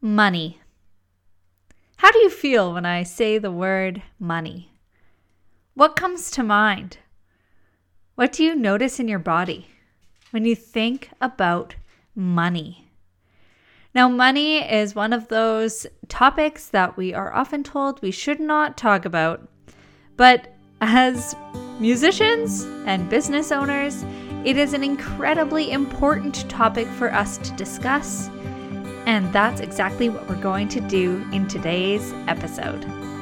Money. How do you feel when I say the word money? What comes to mind? What do you notice in your body when you think about money? Now, money is one of those topics that we are often told we should not talk about. But as musicians and business owners, it is an incredibly important topic for us to discuss. And that's exactly what we're going to do in today's episode.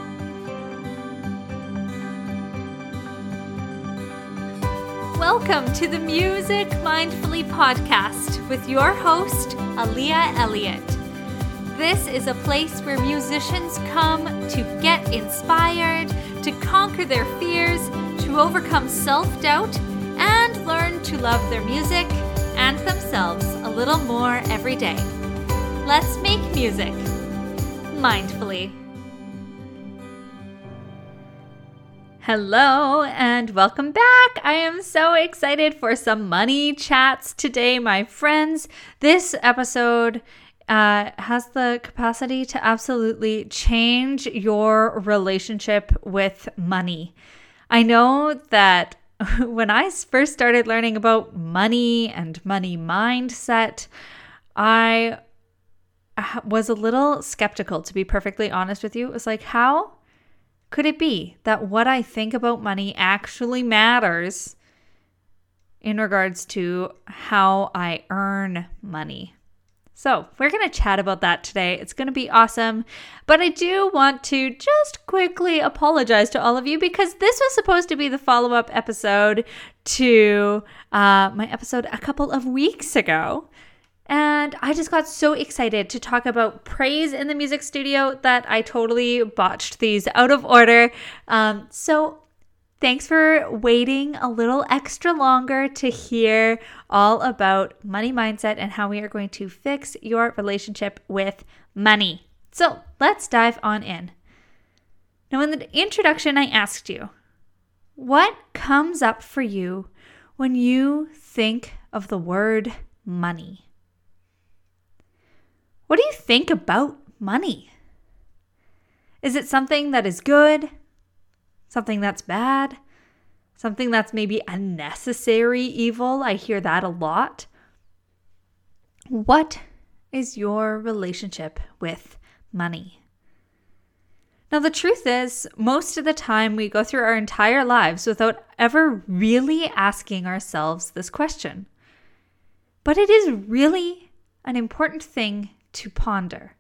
Welcome to the Music Mindfully podcast with your host, Aaliyah Elliott. This is a place where musicians come to get inspired, to conquer their fears, to overcome self-doubt, and learn to love their music and themselves a little more every day. Let's make music mindfully. Hello and welcome back. I am so excited for some money chats today, my friends. This episode has the capacity to absolutely change your relationship with money. I know that when I first started learning about money and money mindset, I was a little skeptical, to be perfectly honest with you. It was like, how could it be that what I think about money actually matters in regards to how I earn money? So we're going to chat about that today. It's going to be awesome. But I do want to just quickly apologize to all of you because this was supposed to be the follow-up episode to my episode a couple of weeks ago. And I just got so excited to talk about praise in the music studio that I totally botched these out of order. So thanks for waiting a little extra longer to hear all about money mindset and how we are going to fix your relationship with money. So let's dive on in. Now, in the introduction, I asked you, what comes up for you when you think of the word money? What do you think about money? Is it something that is good? Something that's bad? Something that's maybe a necessary evil? I hear that a lot. What is your relationship with money? Now, the truth is, most of the time we go through our entire lives without ever really asking ourselves this question. But it is really an important thing to ponder.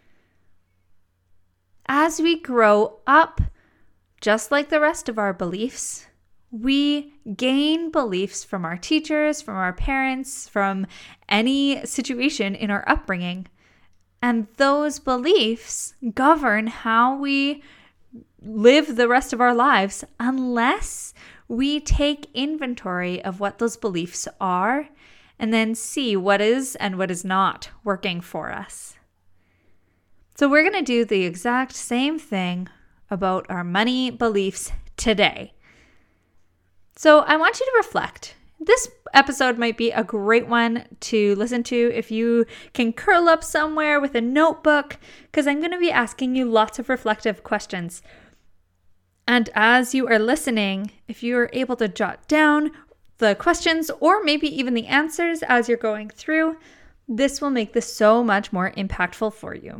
As we grow up, just like the rest of our beliefs, we gain beliefs from our teachers, from our parents, from any situation in our upbringing. And those beliefs govern how we live the rest of our lives unless we take inventory of what those beliefs are and then see what is and what is not working for us. So we're going to do the exact same thing about our money beliefs today. So I want you to reflect. This episode might be a great one to listen to if you can curl up somewhere with a notebook, because I'm going to be asking you lots of reflective questions. And as you are listening, if you are able to jot down the questions or maybe even the answers as you're going through, this will make this so much more impactful for you.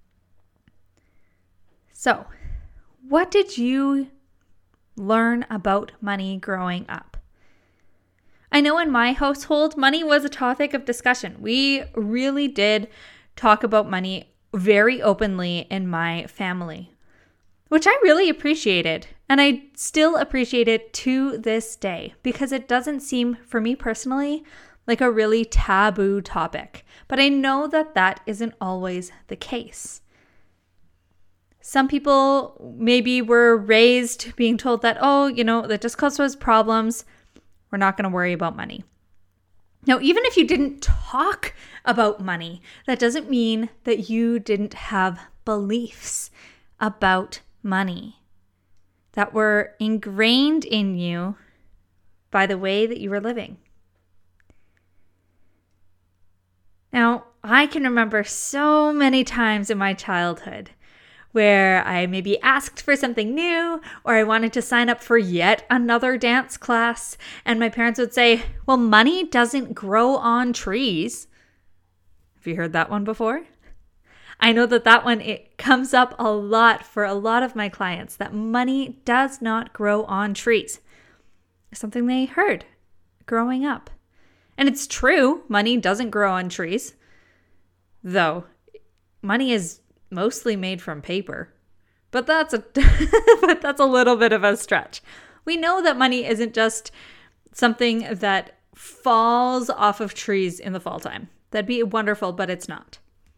So, what did you learn about money growing up? I know in my household, money was a topic of discussion. We really did talk about money very openly in my family, which I really appreciated. And I still appreciate it to this day because it doesn't seem, for me personally, like a really taboo topic. But I know that that isn't always the case. Some people maybe were raised being told that, that just causes problems. We're not going to worry about money. Now, even if you didn't talk about money, that doesn't mean that you didn't have beliefs about money that were ingrained in you by the way that you were living. Now, I can remember so many times in my childhood where I maybe asked for something new or I wanted to sign up for yet another dance class. And my parents would say, well, money doesn't grow on trees. Have you heard that one before? I know that one, it comes up a lot for a lot of my clients, that money does not grow on trees. It's something they heard growing up. And it's true, money doesn't grow on trees. Though money is mostly made from paper. But that's a little bit of a stretch. We know that money isn't just something that falls off of trees in the fall time. That'd be wonderful, but it's not.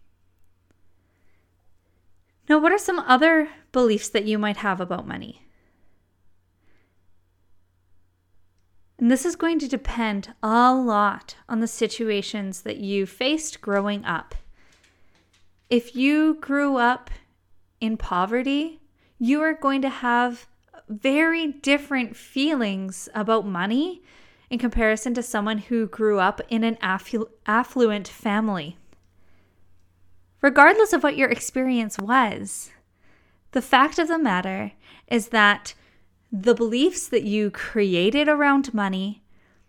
Now, what are some other beliefs that you might have about money? And this is going to depend a lot on the situations that you faced growing up. If you grew up in poverty, you are going to have very different feelings about money in comparison to someone who grew up in an affluent family. Regardless of what your experience was, the fact of the matter is that the beliefs that you created around money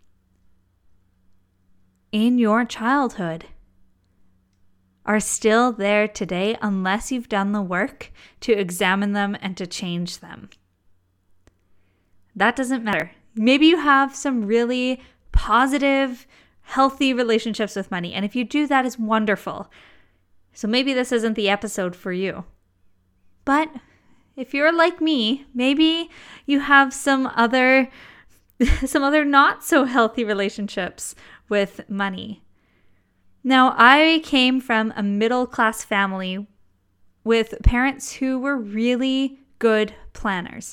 in your childhood are still there today unless you've done the work to examine them and to change them. That doesn't matter. Maybe you have some really positive, healthy relationships with money, and if you do, that is wonderful. So maybe this isn't the episode for you. But if you're like me, maybe you have some other not so healthy relationships with money. Now, I came from a middle-class family with parents who were really good planners.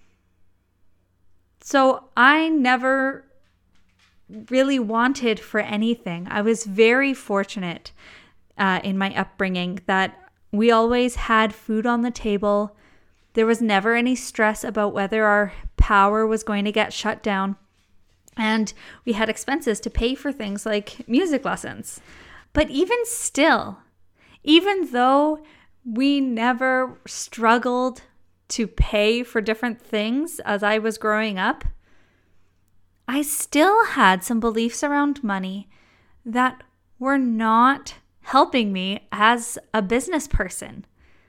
So I never really wanted for anything. I was very fortunate in my upbringing that we always had food on the table. There was never any stress about whether our power was going to get shut down. And we had expenses to pay for things like music lessons. But even still, even though we never struggled to pay for different things as I was growing up, I still had some beliefs around money that were not helping me as a business person.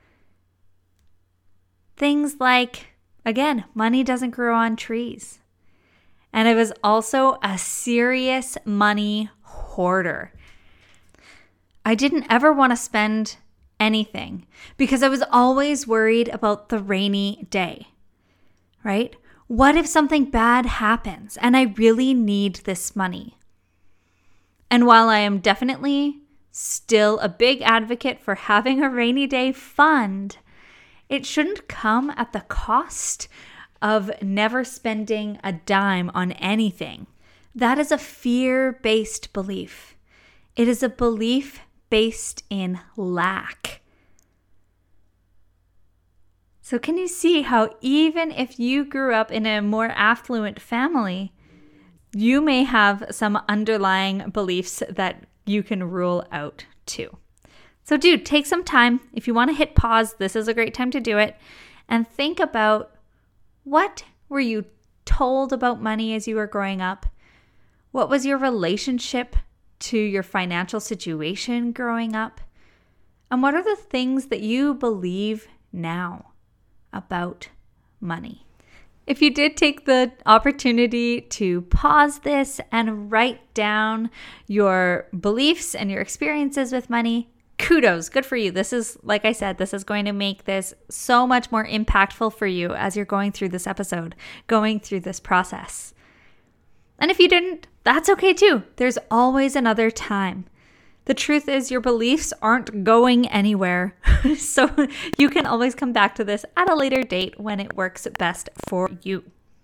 Things like, again, money doesn't grow on trees. And I was also a serious money hoarder. I didn't ever want to spend anything because I was always worried about the rainy day, right? What if something bad happens and I really need this money? And while I am definitely still a big advocate for having a rainy day fund, it shouldn't come at the cost of never spending a dime on anything. That is a fear-based belief. It is a belief based in lack. So can you see how even if you grew up in a more affluent family, you may have some underlying beliefs that you can rule out too. So dude, take some time. If you want to hit pause, this is a great time to do it. And think about, what were you told about money as you were growing up? What was your relationship to your financial situation growing up? And what are the things that you believe now about money? If you did take the opportunity to pause this and write down your beliefs and your experiences with money, kudos, good for you. This is, like I said, this is going to make this so much more impactful for you as you're going through this episode, going through this process. And if you didn't, that's okay too. There's always another time. The truth is your beliefs aren't going anywhere. So you can always come back to this at a later date when it works best for you.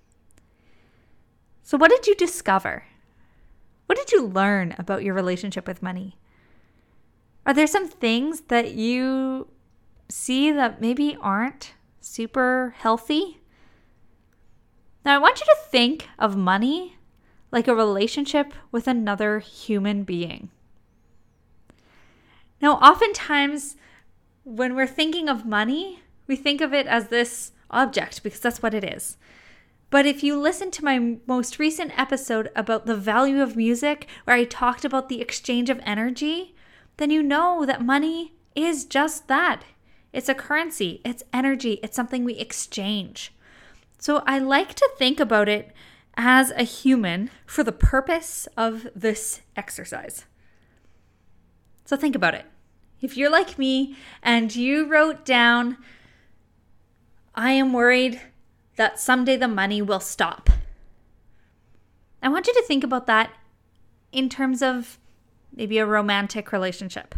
So what did you discover? What did you learn about your relationship with money? Are there some things that you see that maybe aren't super healthy? Now, I want you to think of money like a relationship with another human being. Now, oftentimes when we're thinking of money, we think of it as this object because that's what it is. But if you listen to my most recent episode about the value of music, where I talked about the exchange of energy, then you know that money is just that. It's a currency, it's energy, it's something we exchange. So I like to think about it as a human for the purpose of this exercise. So think about it. If you're like me and you wrote down, I am worried that someday the money will stop. I want you to think about that in terms of maybe a romantic relationship.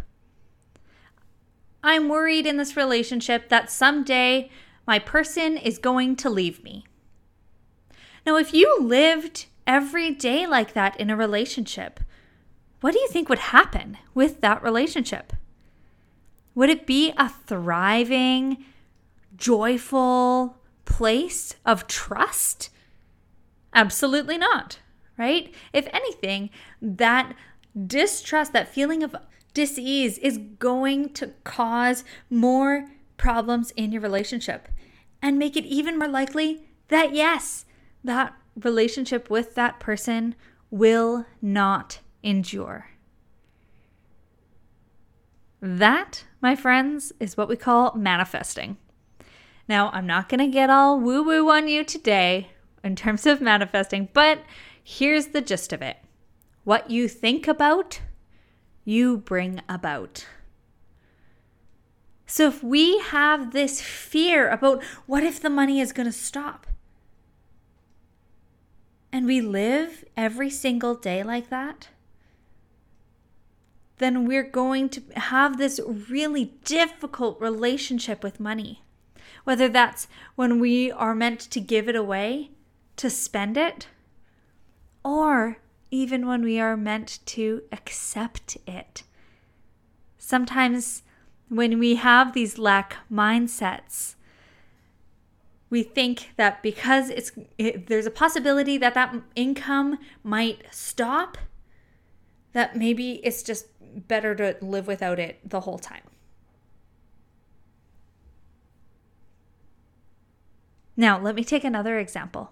I'm worried in this relationship that someday my person is going to leave me. Now, if you lived every day like that in a relationship, what do you think would happen with that relationship? Would it be a thriving, joyful place of trust? Absolutely not, right? If anything, that distrust, that feeling of dis-ease is going to cause more problems in your relationship and make it even more likely that, yes, that relationship with that person will not endure. That, my friends, is what we call manifesting. Now, I'm not going to get all woo-woo on you today in terms of manifesting, but here's the gist of it. What you think about, you bring about. So if we have this fear about what if the money is going to stop, and we live every single day like that, then we're going to have this really difficult relationship with money. Whether that's when we are meant to give it away, to spend it, or even when we are meant to accept it. Sometimes when we have these lack mindsets, we think that because there's a possibility that that income might stop, that maybe it's just better to live without it the whole time. Now, let me take another example.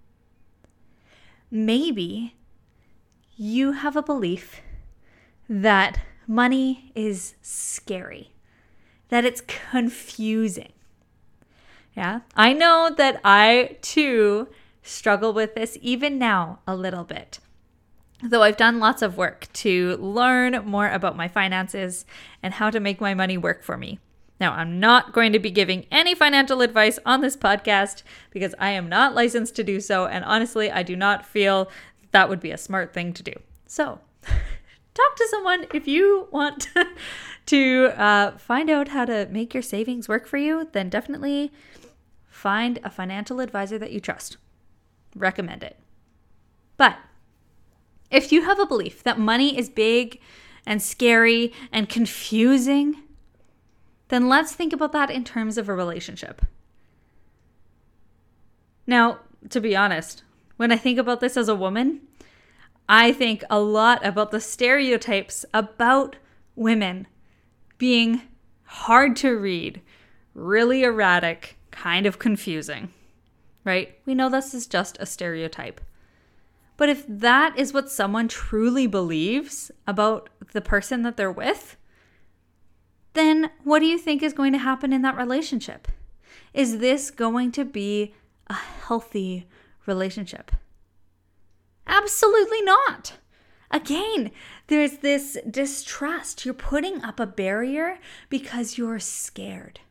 Maybe you have a belief that money is scary, that it's confusing. Yeah, I know that I too struggle with this even now a little bit. Though I've done lots of work to learn more about my finances and how to make my money work for me. Now, I'm not going to be giving any financial advice on this podcast because I am not licensed to do so. And honestly, I do not feel that would be a smart thing to do. So talk to someone if you want to find out how to make your savings work for you. Then definitely find a financial advisor that you trust. Recommend it. But if you have a belief that money is big and scary and confusing, then let's think about that in terms of a relationship. Now, to be honest, when I think about this as a woman, I think a lot about the stereotypes about women being hard to read, really erratic, kind of confusing, right? We know this is just a stereotype. But if that is what someone truly believes about the person that they're with, then what do you think is going to happen in that relationship? Is this going to be a healthy relationship? Absolutely not. Again, there's this distrust. You're putting up a barrier because you're scared.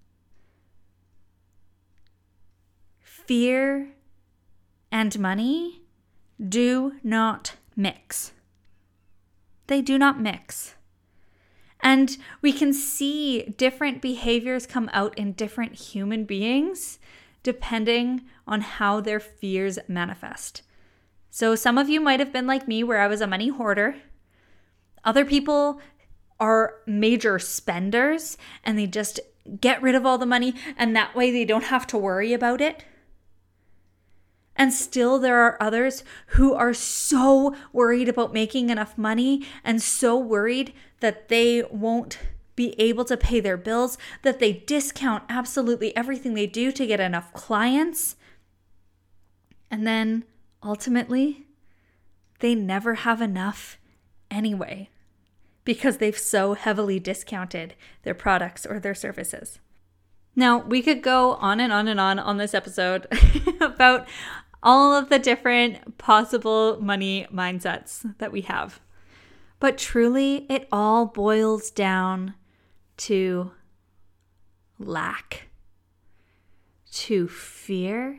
Fear and money do not mix. They do not mix. And we can see different behaviors come out in different human beings depending on how their fears manifest. So some of you might have been like me where I was a money hoarder. Other people are major spenders and they just get rid of all the money and that way they don't have to worry about it. And still there are others who are so worried about making enough money and so worried that they won't be able to pay their bills, that they discount absolutely everything they do to get enough clients. And then ultimately, they never have enough anyway, because they've so heavily discounted their products or their services. Now, we could go on and on and on this episode about all of the different possible money mindsets that we have. But truly, it all boils down to lack, to fear,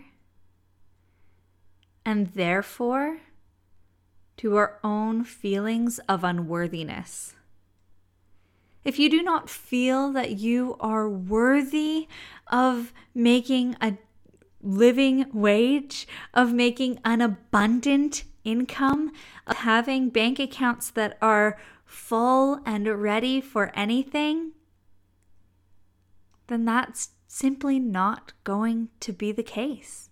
and therefore to our own feelings of unworthiness. If you do not feel that you are worthy of making a living wage, of making an abundant income, of having bank accounts that are full and ready for anything, then that's simply not going to be the case.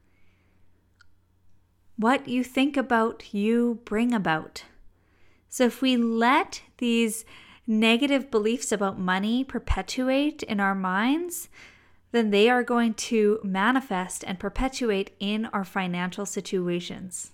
What you think about, you bring about. So if we let these negative beliefs about money perpetuate in our minds, then they are going to manifest and perpetuate in our financial situations.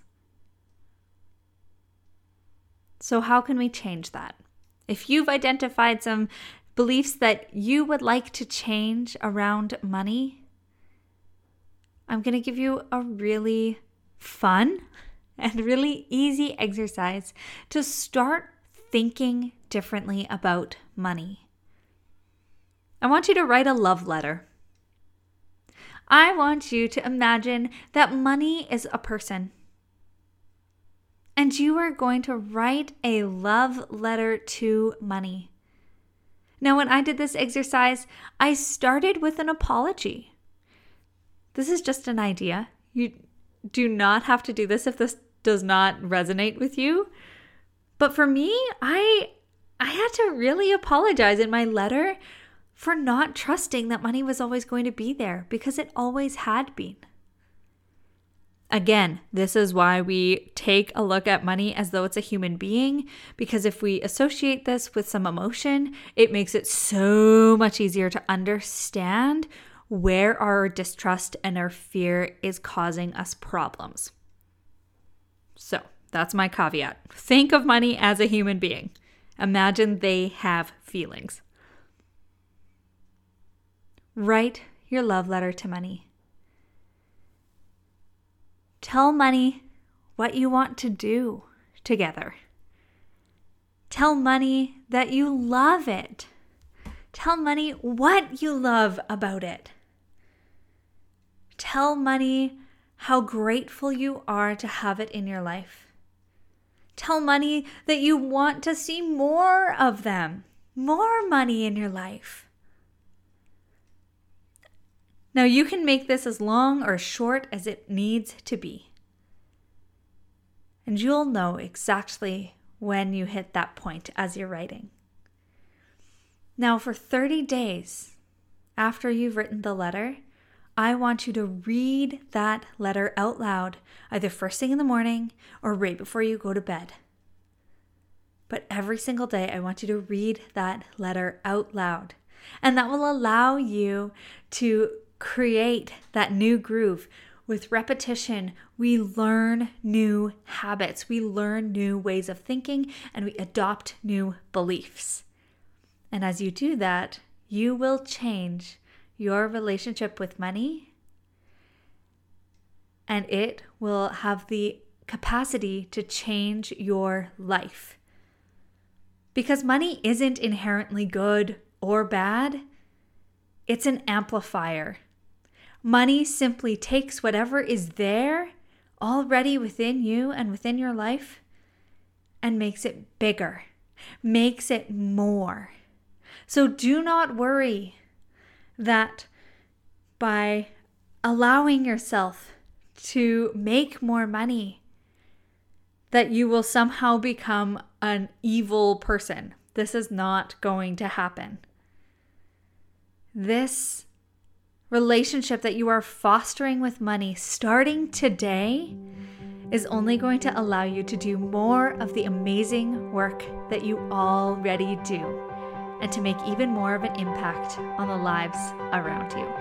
So how can we change that? If you've identified some beliefs that you would like to change around money, I'm going to give you a really fun and really easy exercise to start thinking differently about money. I want you to write a love letter. I want you to imagine that money is a person. And you are going to write a love letter to money. Now, when I did this exercise, I started with an apology. This is just an idea. You do not have to do this if this does not resonate with you. But for me, I had to really apologize in my letter for not trusting that money was always going to be there, because it always had been. Again, this is why we take a look at money as though it's a human being, because if we associate this with some emotion, it makes it so much easier to understand where our distrust and our fear is causing us problems. So that's my caveat. Think of money as a human being. Imagine they have feelings. Write your love letter to money. Tell money what you want to do together. Tell money that you love it. Tell money what you love about it. Tell money how grateful you are to have it in your life. Tell money that you want to see more of them, more money in your life. Now, you can make this as long or short as it needs to be. And you'll know exactly when you hit that point as you're writing. Now, for 30 days after you've written the letter, I want you to read that letter out loud, either first thing in the morning or right before you go to bed. But every single day, I want you to read that letter out loud. And that will allow you to create that new groove. With repetition, we learn new habits, we learn new ways of thinking, and we adopt new beliefs. And as you do that, you will change your relationship with money, and it will have the capacity to change your life. Because money isn't inherently good or bad, it's an amplifier. Money simply takes whatever is there already within you and within your life and makes it bigger, makes it more. So do not worry that by allowing yourself to make more money, that you will somehow become an evil person. This is not going to happen. This relationship that you are fostering with money starting today is only going to allow you to do more of the amazing work that you already do and to make even more of an impact on the lives around you.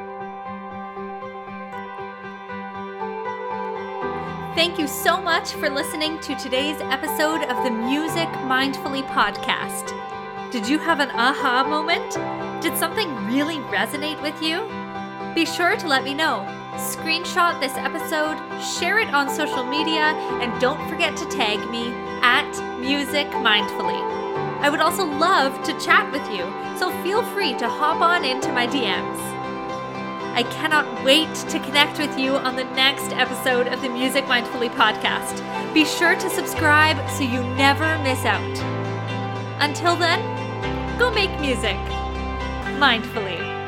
Thank you so much for listening to today's episode of the Music Mindfully podcast. Did you have an aha moment? Did something really resonate with you? Be sure to let me know. Screenshot this episode, share it on social media, and don't forget to tag me at Music Mindfully. I would also love to chat with you, so feel free to hop on into my DMs. I cannot wait to connect with you on the next episode of the Music Mindfully podcast. Be sure to subscribe so you never miss out. Until then, go make music mindfully.